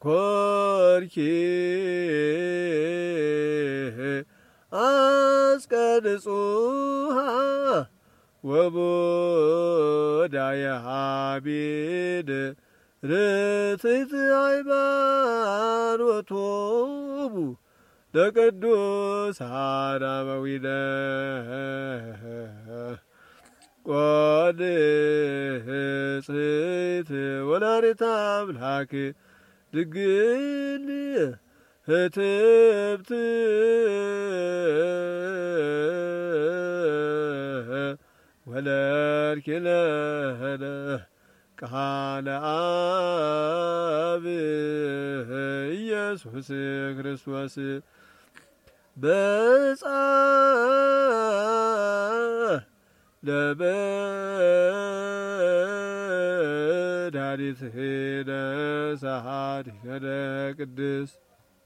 ኮርኪ አስቀድጹሃ ወቦዳየ ሀቢድ ርትዕት ሃይማኖቶሙ ለቅዱሳን አበዊነ ቆንጽሕት ወላዲተ አምላክ ድንግል ህትብት ወለድኪለነ ቃለ አብ ኢየሱስ ክርስቶስ በጻ ለመድኃኒትነ ሰዓቲከነ ቅድስት